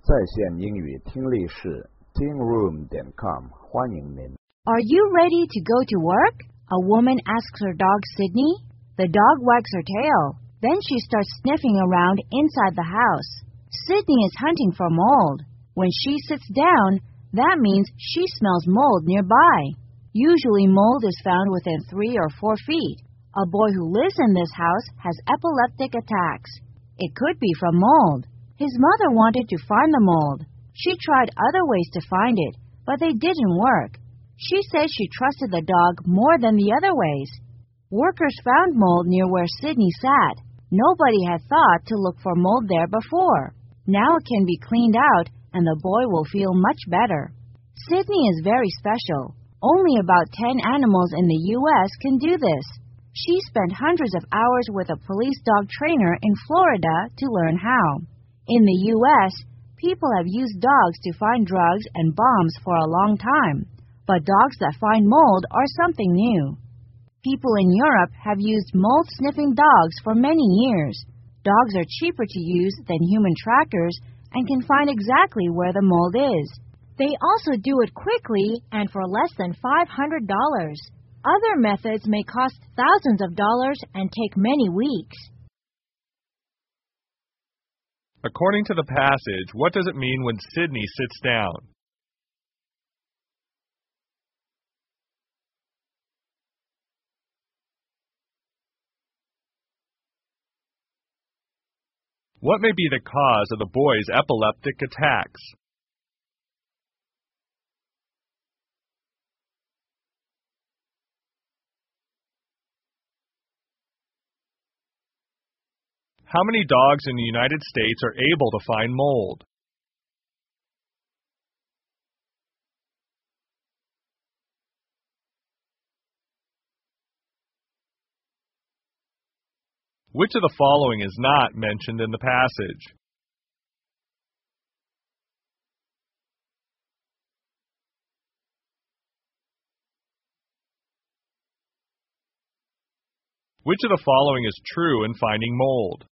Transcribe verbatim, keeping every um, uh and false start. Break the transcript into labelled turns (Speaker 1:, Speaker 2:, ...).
Speaker 1: 在线英语听力室 teen room 点 com 欢迎您。
Speaker 2: Are you ready to go to work? A woman asks her dog Sydney. The dog wags her tail. Then she starts sniffing around inside the house. Sydney is hunting for mold. When she sits down, that means she smells mold nearby. Usually mold is found within three or four feet. A boy who lives in this house has epileptic attacks. It could be from mold. His mother wanted to find the mold. She tried other ways to find it, but they didn't work. She says she trusted the dog more than the other ways. Workers found mold near where Sydney sat. Nobody had thought to look for mold there before. Now it can be cleaned out, and the boy will feel much better. Sydney is very special. Only about ten animals in the U S can do this. She spent hundreds of hours with a police dog trainer in Florida to learn how. In the U S, people have used dogs to find drugs and bombs for a long time, but dogs that find mold are something new. People in Europe have used mold-sniffing dogs for many years. Dogs are cheaper to use than human trackers and can find exactly where the mold is. They also do it quickly and for less than five hundred dollars. Other methods may cost thousands of dollars and take many weeks.
Speaker 3: According to the passage, what does it mean when Sydney sits down? What may be the cause of the boy's epileptic attacks? How many dogs in the United States are able to find mold? Which of the following is not mentioned in the passage? Which of the following is true in finding mold?